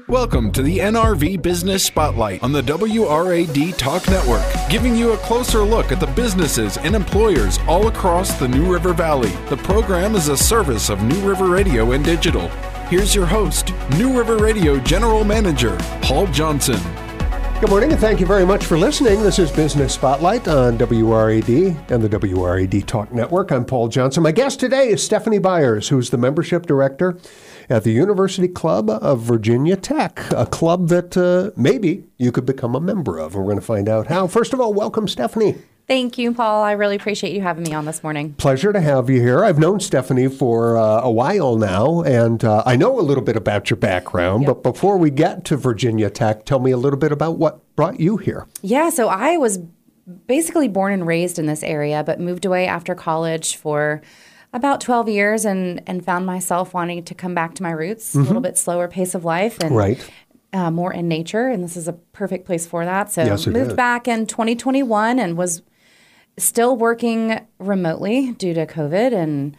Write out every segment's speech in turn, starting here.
Welcome to the NRV Business Spotlight on the WRAD Talk Network, giving you a closer look at the businesses and employers all across the New River Valley. The program is a service of New River Radio and Digital. Here's your host, New River Radio General Manager, Paul Johnson. Good morning, and thank you very much for listening. This is Business Spotlight on WRAD and the WRAD Talk Network. I'm Paul Johnson. My guest today is Stephanie Byers, who's the Membership Director at the University Club of Virginia Tech, a club that maybe you could become a member of. We're going to find out how. First of all, welcome, Stephanie. Thank you, Paul. I really appreciate you having me on this morning. Pleasure to have you here. I've known Stephanie for a while now, and I know a little bit about your background. Yep. But before we get to Virginia Tech, tell me a little bit about what brought you here. Yeah, so I was basically born and raised in this area, but moved away after college for about 12 years and found myself wanting to come back to my roots, a little bit slower pace of life and Right. More in nature. And this is a perfect place for that. So Yes, it moved is. back in 2021 and was still working remotely due to COVID and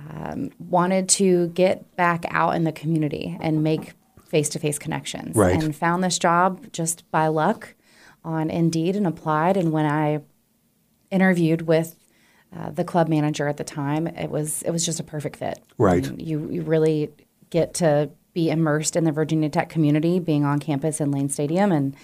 wanted to get back out in the community and make face-to-face connections. Right. And found this job just by luck on Indeed and applied. And when I interviewed with the club manager at the time, it was just a perfect fit. Right. And you really get to be immersed in the Virginia Tech community, being on campus in Lane Stadium, and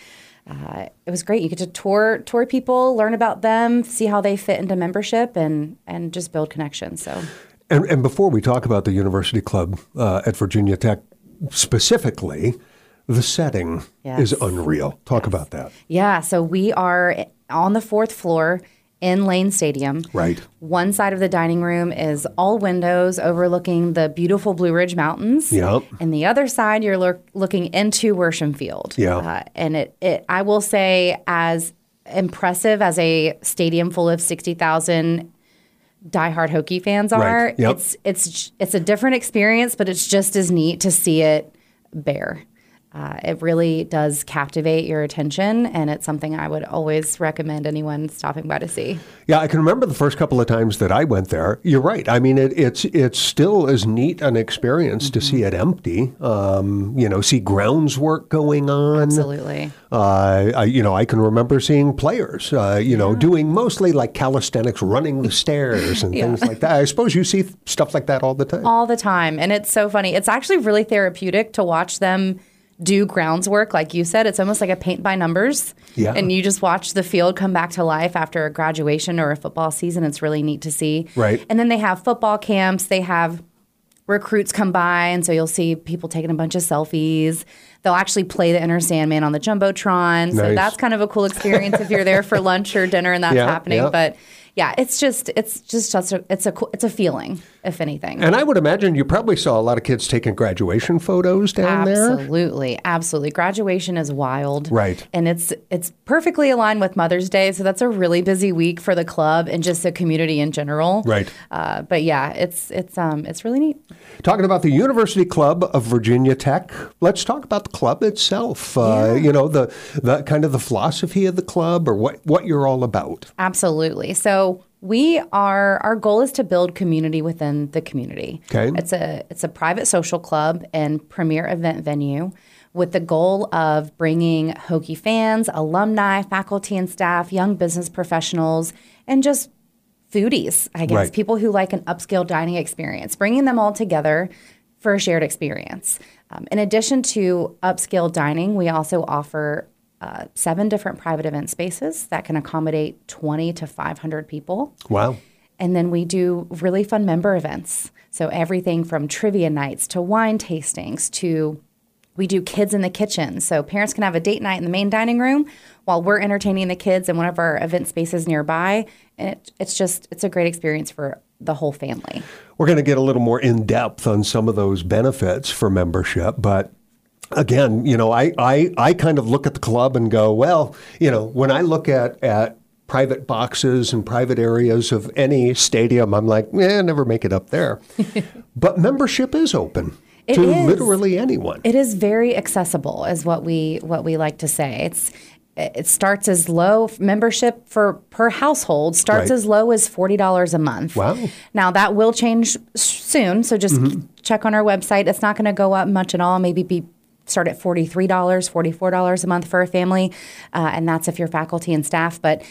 it was great. You get to tour people, learn about them, see how they fit into membership, and just build connections. So, And before we talk about the University Club at Virginia Tech specifically, the setting Yes. is unreal. Talk about that. yeah, so we are on the 4th floor in Lane Stadium. Right. One side of the dining room is all windows overlooking the beautiful Blue Ridge Mountains. Yep. And the other side, you're looking into Worsham Field. Yeah. And it, I will say, as impressive as a stadium full of 60,000 diehard Hokie fans are, Right. Yep. it's a different experience, but it's just as neat to see it bare. It really does captivate your attention, and it's something I would always recommend anyone stopping by to see. Yeah, I can remember the first couple of times that I went there. You're right. I mean, it's still as neat an experience to see it empty. See grounds work going on. Absolutely. I can remember seeing players, doing mostly like calisthenics, running the stairs and things like that. I suppose you see stuff like that all the time. All the time. And it's so funny. It's actually really therapeutic to watch them do grounds work. Like you said, it's almost like a paint by numbers. Yeah. And you just watch the field come back to life after a graduation or a football season. It's really neat to see. Right. And then they have football camps. They have recruits come by. And so you'll see people taking a bunch of selfies. They'll actually play the Enter Sandman on the Jumbotron. So Nice. that's kind of a cool experience if you're there for lunch or dinner and that's happening. Yeah. But yeah, it's a feeling, if anything. And I would imagine you probably saw a lot of kids taking graduation photos down there. Absolutely. Graduation is wild. Right. And it's perfectly aligned with Mother's Day, so that's a really busy week for the club and just the community in general. Right. But yeah, it's really neat. Talking about the University Club of Virginia Tech, let's talk about the club itself. The kind of the philosophy of the club or what you're all about. Absolutely. So our goal is to build community within the community. Okay. It's a private social club and premier event venue with the goal of bringing Hokie fans, alumni, faculty and staff, young business professionals, and just foodies, I guess, Right. people who like an upscale dining experience, bringing them all together for a shared experience. In addition to upscale dining, we also offer 7 different private event spaces that can accommodate 20 to 500 people. Wow. And then we do really fun member events. So everything from trivia nights to wine tastings to we do kids in the kitchen. So parents can have a date night in the main dining room while we're entertaining the kids in one of our event spaces nearby. And it's a great experience for the whole family. We're going to get a little more in depth on some of those benefits for membership, but again, I kind of look at the club and go, well, when I look at private boxes and private areas of any stadium, I'm like, never make it up there. But membership is open to literally anyone. It is very accessible, is what we like to say. It starts as low membership per household starts Right. as low as $40 a month. Wow. Now that will change soon, so just check on our website. It's not going to go up much at all, maybe be start at $43, $44 a month for a family, and that's if you're faculty and staff. But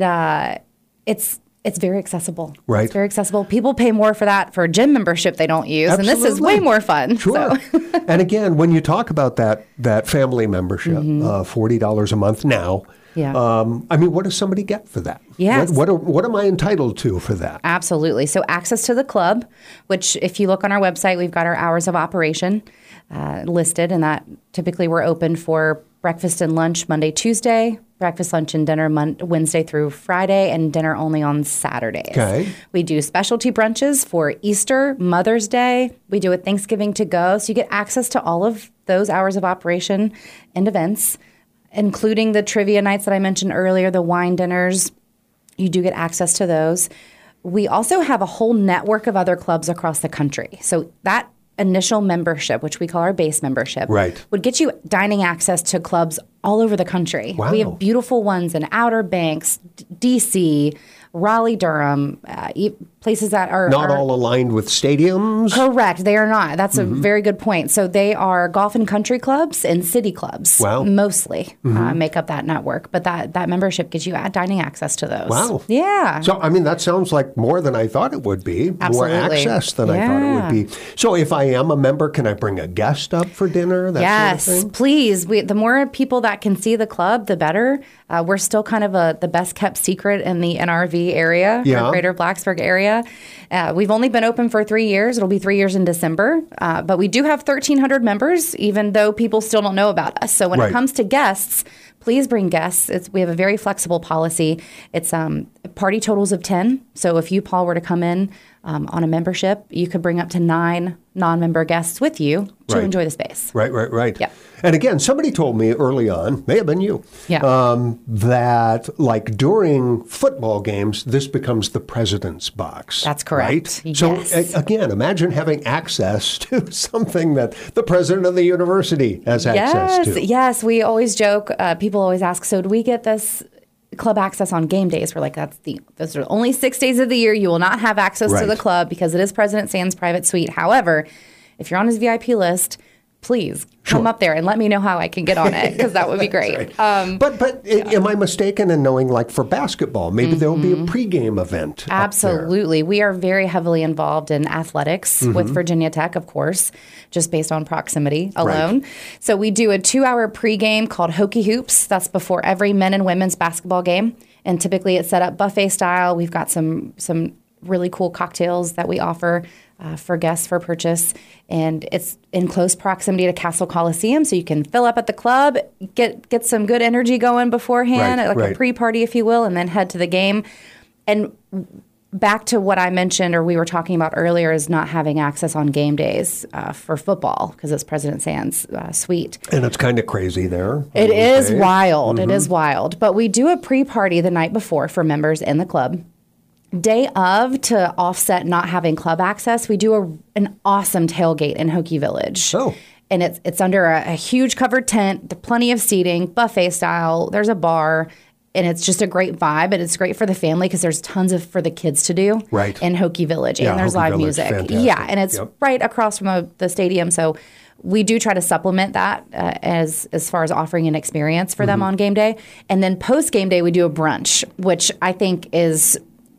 it's very accessible. Right. It's very accessible. People pay more for that for a gym membership they don't use, Absolutely. and this is way more fun. Sure. So. And again, when you talk about that family membership, $40 a month now, Yeah. I mean, what does somebody get for that? Yes. What am I entitled to for that? Absolutely. So access to the club, which if you look on our website, we've got our hours of operation listed, and that typically we're open for breakfast and lunch Monday, Tuesday, breakfast, lunch, and dinner Wednesday through Friday, and dinner only on Saturdays. Okay. We do specialty brunches for Easter, Mother's Day. We do a Thanksgiving to go. So you get access to all of those hours of operation and events, including the trivia nights that I mentioned earlier, the wine dinners. You do get access to those. We also have a whole network of other clubs across the country. So that initial membership, which we call our base membership, Right. would get you dining access to clubs all over the country. Wow. We have beautiful ones in Outer Banks, D.C., Raleigh, Durham, places that are Not all aligned with stadiums? Correct. They are not. That's a very good point. So they are golf and country clubs and city clubs. Wow. Mostly make up that network. But that membership gives you dining access to those. Wow. Yeah. So, I mean, that sounds like more than I thought it would be. Absolutely. More access than I thought it would be. So if I am a member, can I bring a guest up for dinner? That Yes, sort of thing? please. The more people that can see the club, the better. We're still kind of the best kept secret in the NRV area, Yeah. or Greater Blacksburg area. We've only been open for 3 years. It'll be 3 years in December. But we do have 1,300 members, even though people still don't know about us. So when Right. it comes to guests, please bring guests. We have a very flexible policy. It's party totals of 10. So if you, Paul, were to come in on a membership, you could bring up to 9 non-member guests with you to Right. enjoy the space. Right. Yep. And again, somebody told me early on, may have been you, Yeah. that like during football games, this becomes the president's box. That's correct. Right? So Yes. again, imagine having access to something that the president of the university has access to. Yes. We always joke. People always ask, so do we get this club access on game days? We're like, those are only 6 days of the year. You will not have access Right. to the club because it is President Sands' private suite. However, if you're on his VIP list, please come up there and let me know how I can get on it, because that would be great. But am I mistaken in knowing, like for basketball, maybe there will be a pregame event? Absolutely. We are very heavily involved in athletics with Virginia Tech, of course, just based on proximity alone. So we do a 2-hour pregame called Hokie Hoops. That's before every men and women's basketball game. And typically it's set up buffet style. We've got some really cool cocktails that we offer for guests for purchase. And it's in close proximity to Castle Coliseum, so you can fill up at the club, get some good energy going beforehand, a pre-party, if you will, and then head to the game. And back to what I mentioned, or we were talking about earlier, is not having access on game days for football because it's President Sands' suite. And it's kind of crazy there. It is wild. It is wild. But we do a pre-party the night before for members in the club. Day of, to offset not having club access, we do an awesome tailgate in Hokie Village. Oh. And it's under a huge covered tent, plenty of seating, buffet style. There's a bar, and it's just a great vibe. And it's great for the family because there's tons for the kids to do in Hokie Village. Yeah, and there's Hokie live Village, music. fantastic. Yeah, and it's right across from the stadium. So we do try to supplement that as far as offering an experience for them on game day. And then post game day, we do a brunch, which I think is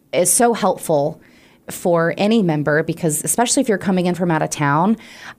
so helpful for any member, because especially if you're coming in from out of town,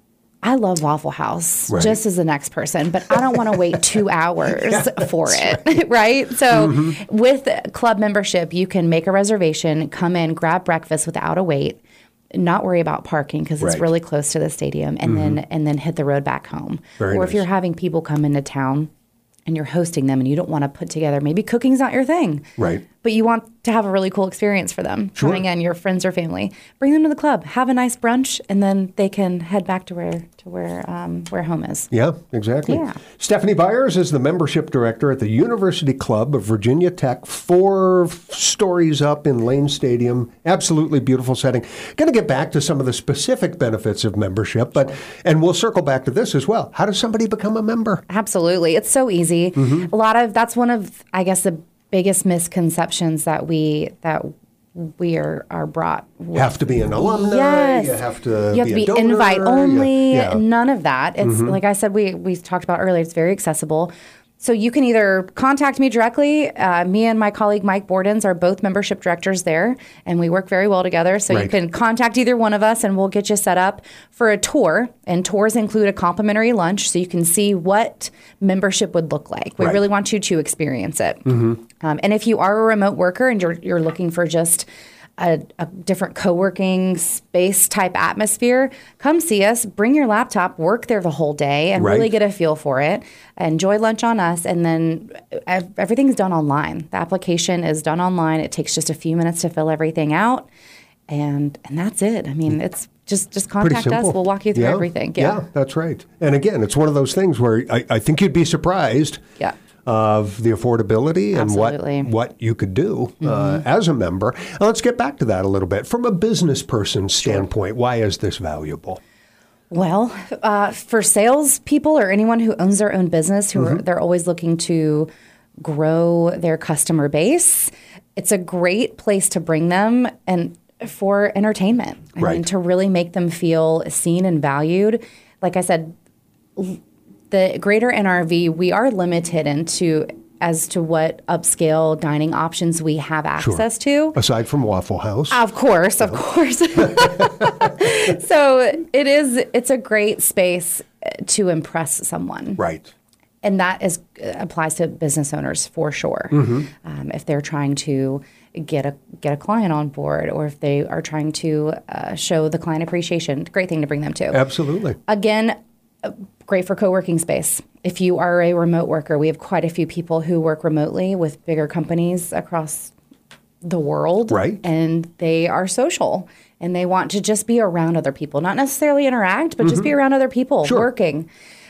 I love Waffle House just as the next person, but I don't want to wait 2 hours for it, right? So with club membership, you can make a reservation, come in, grab breakfast without a wait, not worry about parking because it's really close to the stadium, and then hit the road back home. Very or nice. if you're having people come into town and you're hosting them and you don't want to put together, maybe cooking's not your thing. Right. But you want to have a really cool experience for them coming in, your friends or family. Bring them to the club, have a nice brunch, and then they can head back to where home is. Yeah, exactly. Yeah. Stephanie Byers is the membership director at the University Club of Virginia Tech, 4 stories up in Lane Stadium. Absolutely beautiful setting. Going to get back to some of the specific benefits of membership, and we'll circle back to this as well. How does somebody become a member? Absolutely. It's so easy. That's one of, I guess, the biggest misconceptions that we are brought. You have to be an alumni. Yes. You have to You have to be a donor, invite only. Yeah. None of that. It's like I said, we talked about earlier. It's very accessible. So you can either contact me directly. Me and my colleague Mike Bordens are both membership directors there, and we work very well together. So you can contact either one of us, and we'll get you set up for a tour. And tours include a complimentary lunch, so you can see what membership would look like. We really want you to experience it. And if you are a remote worker and you're looking for just a different co-working space type atmosphere, come see us, bring your laptop, work there the whole day and really get a feel for it. Enjoy lunch on us, and then everything's done online. The application is done online. It takes just a few minutes to fill everything out, and that's it. I mean, it's just contact us. We'll walk you through everything. Yeah, that's right. And again, it's one of those things where I think you'd be surprised of the affordability and what you could do as a member. Now, let's get back to that a little bit. From a business person's standpoint, why is this valuable? Well, for salespeople or anyone who owns their own business, they're always looking to grow their customer base, it's a great place to bring them and for entertainment. I mean, to really make them feel seen and valued. Like I said, the greater NRV, we are limited as to what upscale dining options we have access to. Aside from Waffle House. Of course. So it's a great space to impress someone. Right. And that applies to business owners for sure. If they're trying to get a client on board, or if they are trying to show the client appreciation, great thing to bring them to. Absolutely. Again, great for co-working space. If you are a remote worker, we have quite a few people who work remotely with bigger companies across the world. Right. And they are social and they want to just be around other people, not necessarily interact, but just be around other people working.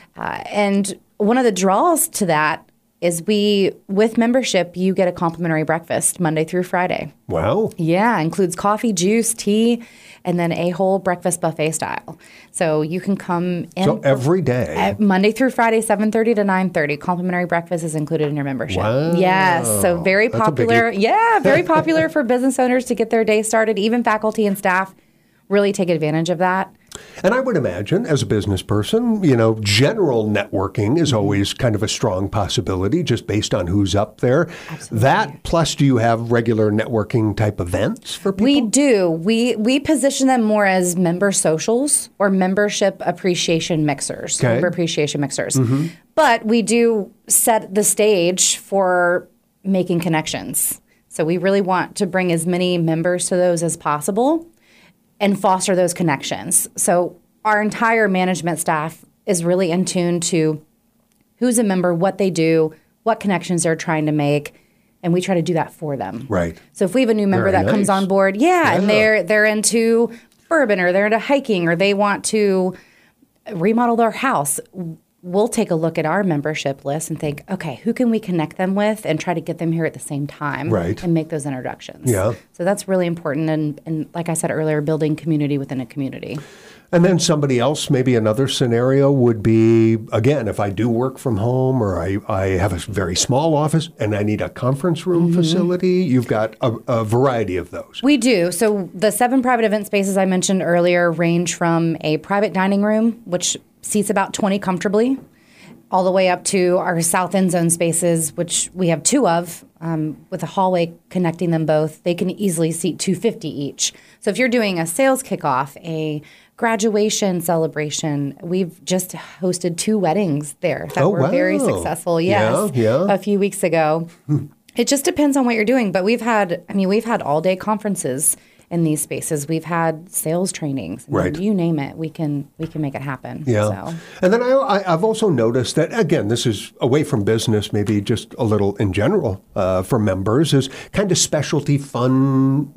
And one of the draws to that is with membership, you get a complimentary breakfast Monday through Friday. Wow. Yeah, includes coffee, juice, tea, and then a whole breakfast buffet style. So you can come in. So every day? Monday through Friday, 7:30 to 9:30. Complimentary breakfast is included in your membership. Wow. Yes, so very popular. Yeah, very popular for business owners to get their day started. Even faculty and staff really take advantage of that. And I would imagine, as a business person, general networking is always kind of a strong possibility just based on who's up there. Absolutely. That, plus do you have regular networking type events for people? We do. We position them more as member socials or membership appreciation mixers, member appreciation mixers. But we do set the stage for making connections. So we really want to bring as many members to those as possible and foster those connections. So our entire management staff is really in tune to who's a member, what they do, what connections they're trying to make, and we try to do that for them. Right. So if we have a new member that comes on board, and they're into bourbon or they're into hiking or they want to remodel their house, we'll take a look at our membership list and think, okay, who can we connect them with and try to get them here at the same time and make those introductions. Yeah. So that's really important. And like I said earlier, building community within a community. And then somebody else, maybe another scenario would be, again, if I do work from home or I have a very small office and I need a conference room facility, you've got a variety of those. We do. So the 7 private event spaces I mentioned earlier range from a private dining room, which seats about 20 comfortably, all the way up to our south end zone spaces, which we have 2 of, with a hallway connecting them both. They can easily seat 250 each. So if you're doing a sales kickoff, a graduation celebration, we've just hosted 2 weddings there that were very successful. Yes, a few weeks ago. It just depends on what you're doing, but we've had all day conferences in these spaces. We've had sales trainings. You name it, we can make it happen. Yeah. So. And then I've also noticed that, again, this is away from business, maybe just a little in general for members, is kind of specialty fun,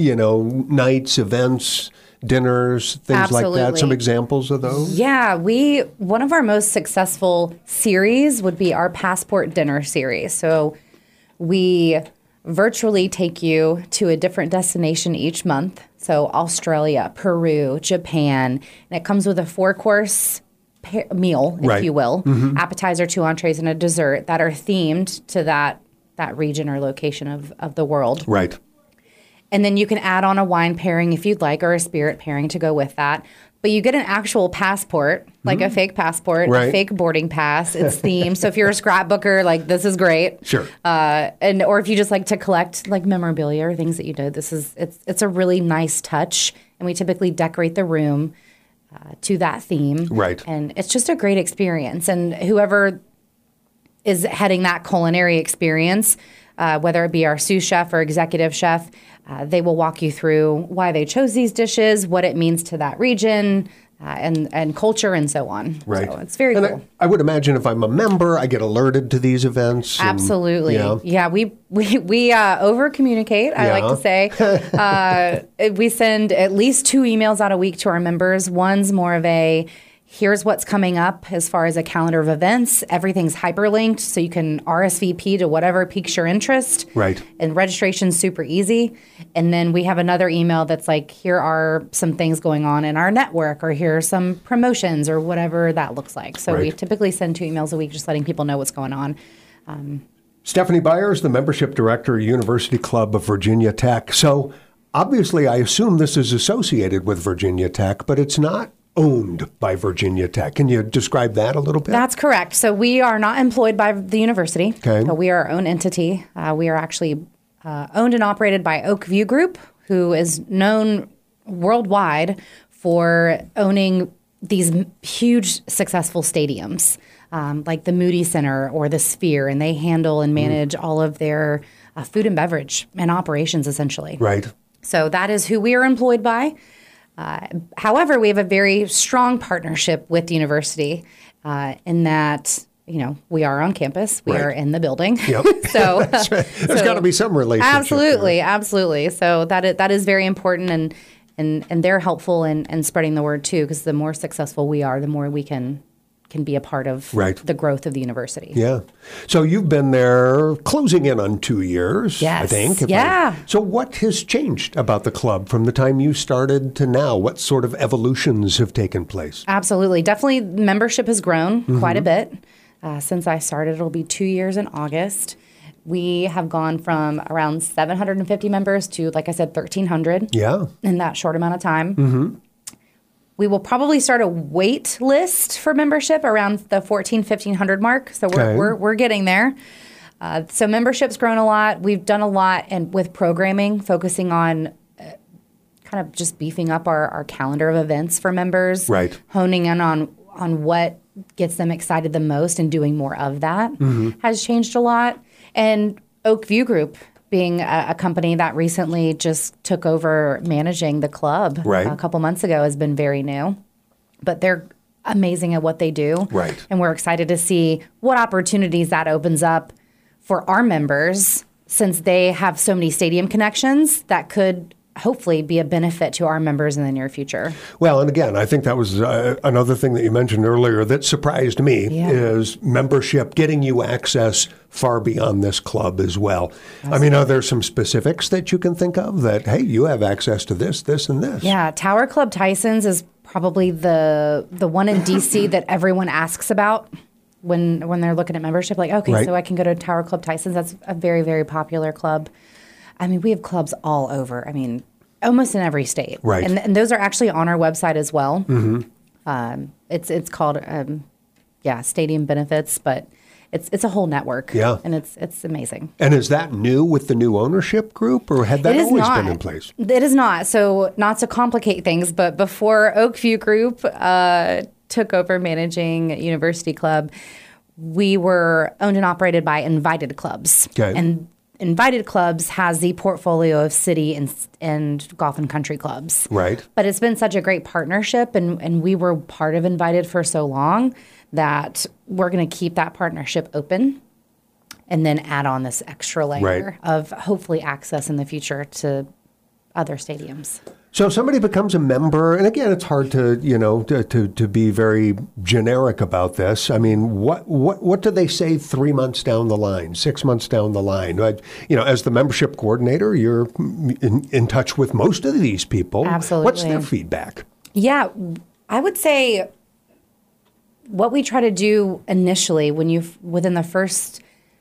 nights, events, dinners, things like that. Some examples of those? Yeah, one of our most successful series would be our Passport Dinner series. So we virtually take you to a different destination each month. So Australia, Peru, Japan, and it comes with a 4-course meal, if you will, appetizer, 2 entrees, and a dessert that are themed to that region or location of the world. Right. And then you can add on a wine pairing if you'd like, or a spirit pairing to go with that. But you get an actual passport, like a fake passport, Right. a fake boarding pass. It's themed. So if you're a scrapbooker, like this is great. Sure. Or if you just like to collect like memorabilia or things that you did, it's a really nice touch. And we typically decorate the room to that theme. Right. And it's just a great experience. And whoever is heading that culinary experience, whether it be our sous chef or executive chef, they will walk you through why they chose these dishes, what it means to that region, and culture, and so on. Right. So it's very and cool. I would imagine if I'm a member, I get alerted to these events. and- Absolutely. yeah. We over communicate, I like to say. We send at least 2 emails out a week to our members. One's more of a, here's what's coming up as far as a calendar of events. Everything's hyperlinked, so you can RSVP to whatever piques your interest. Right. And registration's super easy. And then we have another email that's like, here are some things going on in our network, or here are some promotions, or whatever that looks like. So we Right. typically send 2 emails a week, just letting people know what's going on. Stephanie Byers, the membership director, University Club of Virginia Tech. So obviously, I assume this is associated with Virginia Tech, but it's not owned by Virginia Tech. Can you describe that a little bit? That's correct. So we are not employed by the university. Okay. So we are our own entity. We are actually owned and operated by Oakview Group, who is known worldwide for owning these huge successful stadiums, like the Moody Center or the Sphere, and they handle and manage all of their food and beverage and operations, essentially. Right. So that is who we are employed by. However, we have a very strong partnership with the university in that, we are on campus. We Right. are in the building. Yep. So There's got to be some relationship. Absolutely. So that is very important, and they're helpful in spreading the word too, because the more successful we are, the more we can be a part of Right. the growth of the university. Yeah. So you've been there closing in on 2 years, I Yes. think. Yeah. So what has changed about the club from the time you started to now? What sort of evolutions have taken place? Absolutely. Definitely membership has grown quite a bit. Since I started, it'll be 2 years in August. We have gone from around 750 members to, like I said, 1,300 Yeah. in that short amount of time. We will probably start a wait list for membership around the 1,500 mark. So Okay. we're getting there. So membership's grown a lot. We've done a lot with programming, focusing on kind of just beefing up our calendar of events for members. Right. Honing in on what gets them excited the most, and doing more of that has changed a lot. And Oakview Group, being a company that recently just took over managing the club Right. a couple months ago, has been very new. But they're amazing at what they do. Right. And we're excited to see what opportunities that opens up for our members, since they have so many stadium connections that could hopefully be a benefit to our members in the near future. Well, and again, I think that was another thing that you mentioned earlier that surprised me is membership getting you access far beyond this club as well. Absolutely. I mean, are there some specifics that you can think of that, hey, you have access to this, this, and this? Yeah, Tower Club Tyson's is probably the one in DC that everyone asks about when they're looking at membership. Like, okay, Right. so I can go to Tower Club Tyson's. That's a very, very popular club. I mean, we have clubs all over. I mean, almost in every state. Right. And those are actually on our website as well. It's called, Stadium Benefits, but it's a whole network. Yeah. And it's amazing. And is that new with the new ownership group, or had that It is always not. been in place? It is not. So not to complicate things, but before Oakview Group took over managing University Club, we were owned and operated by Invited Clubs. Okay. And Invited Clubs has the portfolio of city and golf and country clubs. Right. But it's been such a great partnership, and we were part of Invited for so long that we're going to keep that partnership open and then add on this extra layer of hopefully access in the future to other stadiums. So somebody becomes a member, and again, it's hard to to be very generic about this. I mean, what do they say 3 months down the line, 6 months down the line? As the membership coordinator, you're in touch with most of these people. Absolutely. What's their feedback? Yeah, I would say what we try to do initially, within the first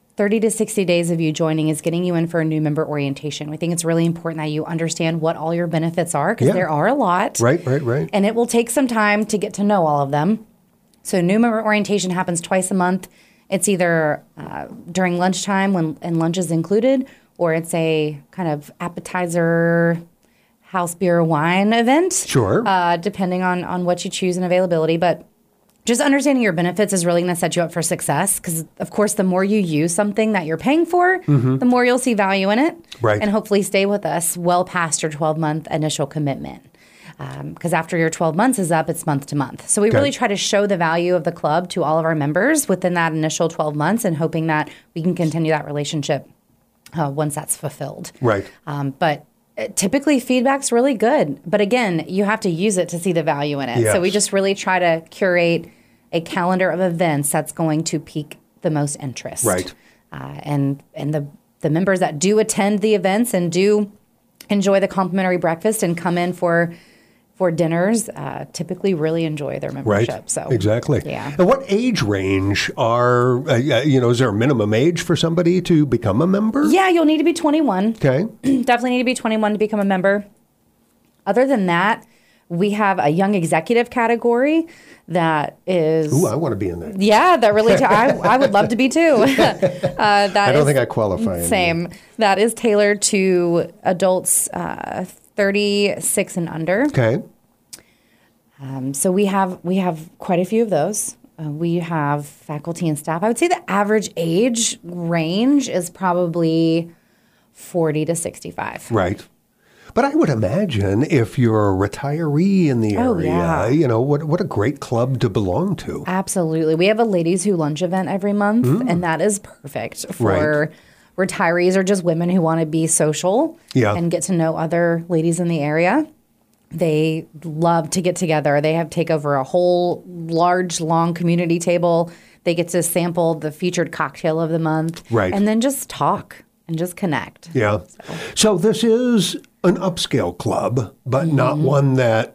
30 to 60 days of you joining is getting you in for a new member orientation. We think it's really important that you understand what all your benefits are, because there are a lot. Right. And it will take some time to get to know all of them. So new member orientation happens twice a month. It's either during lunchtime and lunch is included, or it's a kind of appetizer, house beer, wine event. Sure. Depending on what you choose and availability. But just understanding your benefits is really going to set you up for success, because, of course, the more you use something that you're paying for, the more you'll see value in it. Right. And hopefully stay with us well past your 12-month initial commitment. Because after your 12 months is up, it's month to month. So we really try to show the value of the club to all of our members within that initial 12 months, and hoping that we can continue that relationship once that's fulfilled. Right. But typically feedback's really good. But again, you have to use it to see the value in it. Yes. So we just really try to curate a calendar of events that's going to pique the most interest. Right. And the members that do attend the events and do enjoy the complimentary breakfast and come in for dinners, typically really enjoy their membership. Right. So exactly. Yeah. And what age range are, is there a minimum age for somebody to become a member? Yeah, you'll need to be 21. Okay. Definitely need to be 21 to become a member. Other than that, we have a young executive category that is... Ooh, I want to be in that. Yeah, that really... I would love to be too. I don't think I qualify. Same. That is tailored to adults 36 and under. Okay. So we have quite a few of those. We have faculty and staff. I would say the average age range is probably 40 to 65. Right. But I would imagine if you're a retiree in the area, what a great club to belong to. Absolutely. We have a ladies who lunch event every month, and that is perfect for retirees or just women who want to be social and get to know other ladies in the area. They love to get together. They take over a whole large, long community table. They get to sample the featured cocktail of the month. Right. And then just talk and just connect. Yeah. So this is an upscale club, but not one that,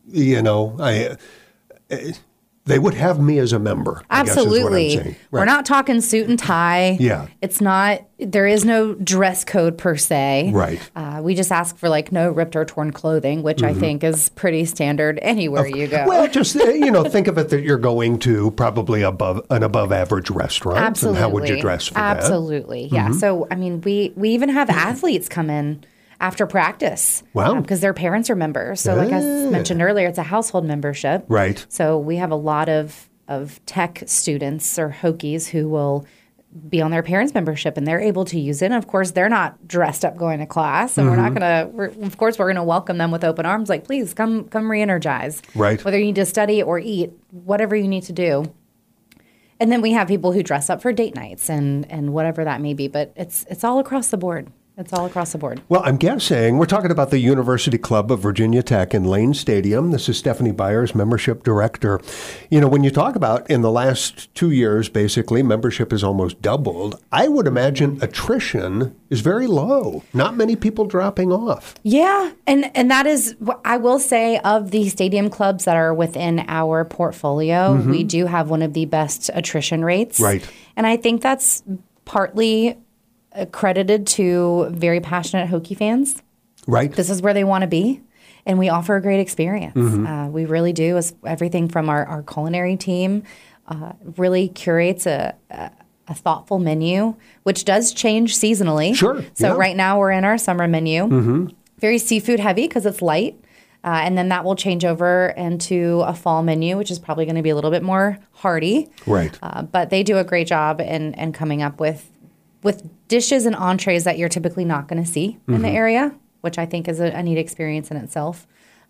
they would have me as a member. Absolutely. I guess is what I'm saying. Right. We're not talking suit and tie. Yeah. There is no dress code per se. Right. We just ask for no ripped or torn clothing, which I think is pretty standard anywhere you go. Well, just, think of it that you're going to probably an above average restaurant. Absolutely. And how would you dress for that? Absolutely. Yeah. So, we even have athletes come in after practice. Wow. Because their parents are members. So like I mentioned earlier, it's a household membership. Right. So we have a lot of tech students or Hokies who will be on their parents' membership, and they're able to use it. And of course, they're not dressed up going to class, and we're not going to, we're going to welcome them with open arms. Like, please come re-energize. Right. Whether you need to study or eat, whatever you need to do. And then we have people who dress up for date nights and whatever that may be. But it's all across the board. It's all across the board. Well, I'm guessing we're talking about the University Club of Virginia Tech in Lane Stadium. This is Stephanie Byers, membership director. When you talk about in the last 2 years, basically, membership has almost doubled. I would imagine attrition is very low. Not many people dropping off. Yeah. And that is, I will say, of the stadium clubs that are within our portfolio, we do have one of the best attrition rates. Right. And I think that's partly credited to very passionate Hokie fans. Right. This is where they want to be, and we offer a great experience. We really do. As everything from our culinary team really curates a thoughtful menu, which does change seasonally. Sure. So right now we're in our summer menu. Very seafood heavy because it's light. And then that will change over into a fall menu, which is probably going to be a little bit more hearty. Right. But they do a great job in coming up with dishes and entrees that you're typically not going to see in the area, which I think is a neat experience in itself.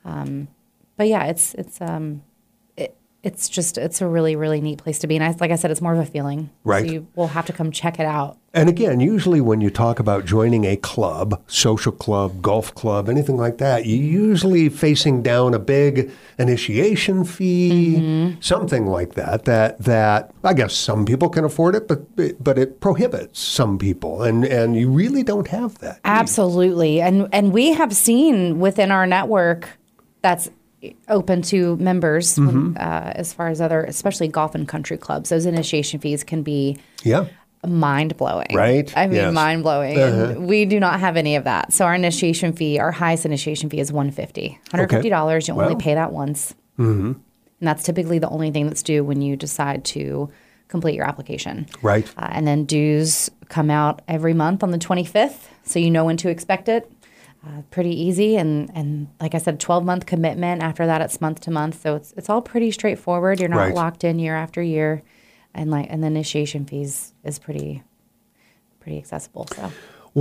But yeah, it's a really, really neat place to be. And like I said, it's more of a feeling. Right. So you will have to come check it out. And again, usually when you talk about joining a club, social club, golf club, anything like that, you're usually facing down a big initiation fee, something like that I guess some people can afford it, but it prohibits some people. And you really don't have that. Absolutely. And we have seen within our network that's open to members as far as other, especially golf and country clubs, those initiation fees can be mind-blowing. Right? I mean, Yes. mind-blowing. And we do not have any of that. So our initiation fee, our highest initiation fee is $150. $150. You only pay that once. And that's typically the only thing that's due when you decide to complete your application. Right. And then dues come out every month on the 25th, so you know when to expect it. Pretty easy, and like I said, 12-month commitment. After that, it's month to month, so it's all pretty straightforward. You're not locked in year after year, and the initiation fees is pretty accessible. So.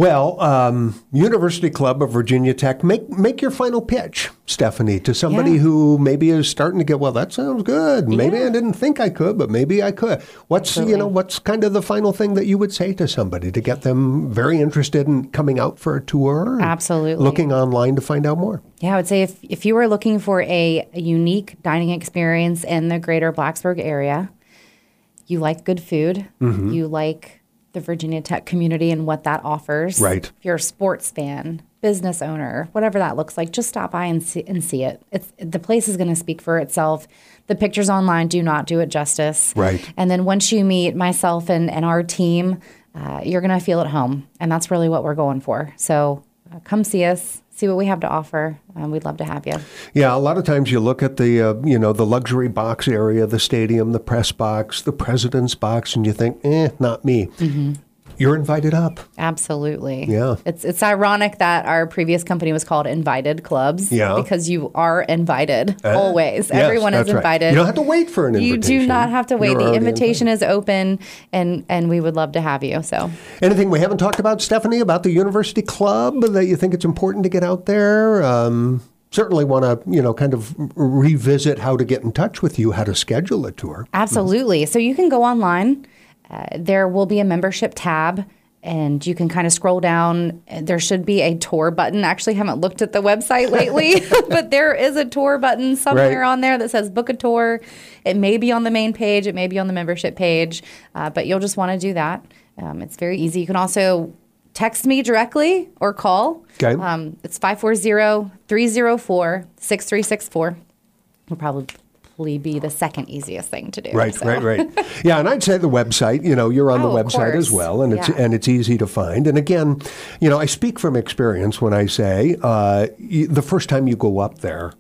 Well, University Club of Virginia Tech, make your final pitch, Stephanie, to somebody who maybe is starting to get, well, that sounds good. Maybe I didn't think I could, but maybe I could. What's kind of the final thing that you would say to somebody to get them very interested in coming out for a tour? Absolutely. Looking online to find out more. Yeah, I would say if you are looking for a unique dining experience in the greater Blacksburg area, you like good food, you like the Virginia Tech community and what that offers. Right. If you're a sports fan, business owner, whatever that looks like, just stop by and see it. The place is going to speak for itself. The pictures online do not do it justice. Right. And then once you meet myself and our team, you're going to feel at home. And that's really what we're going for. So come see us. See what we have to offer. We'd love to have you. Yeah, a lot of times you look at the the luxury box area, the stadium, the press box, the president's box, and you think, not me. You're invited up. Absolutely. Yeah. It's ironic that our previous company was called Invited Clubs. Yeah. Because you are invited always. Yes, Everyone is invited. Right. You don't have to wait for an invitation. You do not have to wait. You're the already invitation invited. is open, and we would love to have you. So. Anything we haven't talked about, Stephanie, about the University Club that you think it's important to get out there? Certainly want to, kind of revisit how to get in touch with you, how to schedule a tour. Absolutely. So you can go online. There will be a membership tab, and you can kind of scroll down. There should be a tour button. I actually haven't looked at the website lately, but there is a tour button somewhere on there that says book a tour. It may be on the main page. It may be on the membership page, but you'll just want to do that. It's very easy. You can also text me directly or call. Okay. It's 540-304-6364. We'll probably be the second easiest thing to do. Right. Yeah, and I'd say the website, you're on the website as well, and it's easy to find. And again, I speak from experience when I say the first time you go up there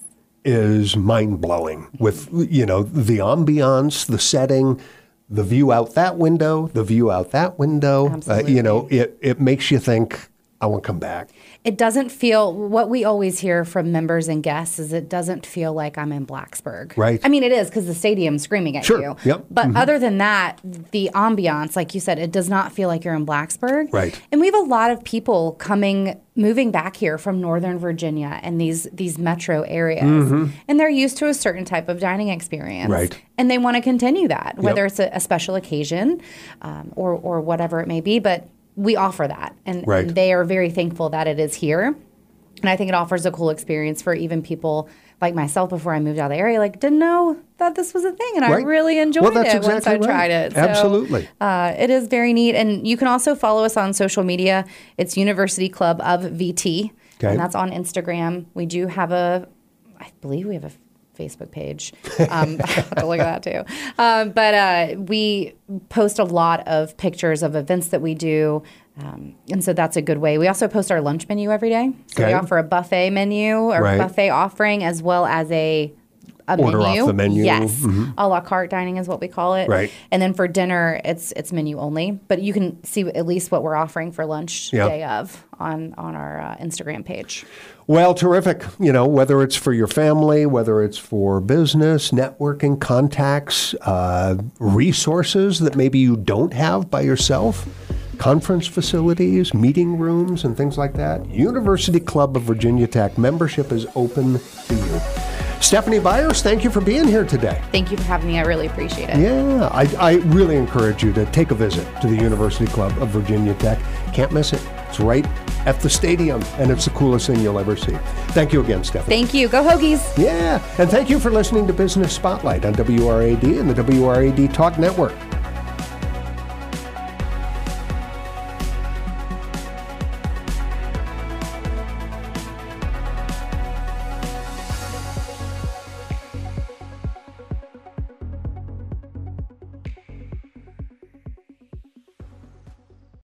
is mind-blowing with, the ambiance, the setting, the view out that window, the view out that window. Absolutely. It makes you think, I want to come back. It doesn't feel, what we always hear from members and guests is it doesn't feel like I'm in Blacksburg. Right. I mean, it is because the stadium's screaming at you. Yep. But other than that, the ambiance, like you said, it does not feel like you're in Blacksburg. Right. And we have a lot of people moving back here from Northern Virginia and these metro areas. And they're used to a certain type of dining experience. Right. And they want to continue that, whether it's a special occasion or whatever it may be. But we offer that, and they are very thankful that it is here. And I think it offers a cool experience for even people like myself before I moved out of the area, didn't know that this was a thing, and I really enjoyed it once I tried it. So, absolutely. It is very neat. And you can also follow us on social media. It's University Club of VT, and that's on Instagram. We do have I believe we have a Facebook page. I have to look at that too. But we post a lot of pictures of events that we do. And so that's a good way. We also post our lunch menu every day. So we offer a buffet menu or buffet offering as well as a Order menu. off the menu. Yes. A la carte dining is what we call it. Right. And then for dinner, it's menu only. But you can see at least what we're offering for lunch day of on our Instagram page. Well, terrific. Whether it's for your family, whether it's for business, networking, contacts, resources that maybe you don't have by yourself, conference facilities, meeting rooms, and things like that. University Club of Virginia Tech membership is open to you. Stephanie Byers, thank you for being here today. Thank you for having me. I really appreciate it. Yeah, I really encourage you to take a visit to the University Club of Virginia Tech. Can't miss it. It's right at the stadium, and it's the coolest thing you'll ever see. Thank you again, Stephanie. Thank you. Go Hokies. Yeah, and thank you for listening to Business Spotlight on WRAD and the WRAD Talk Network.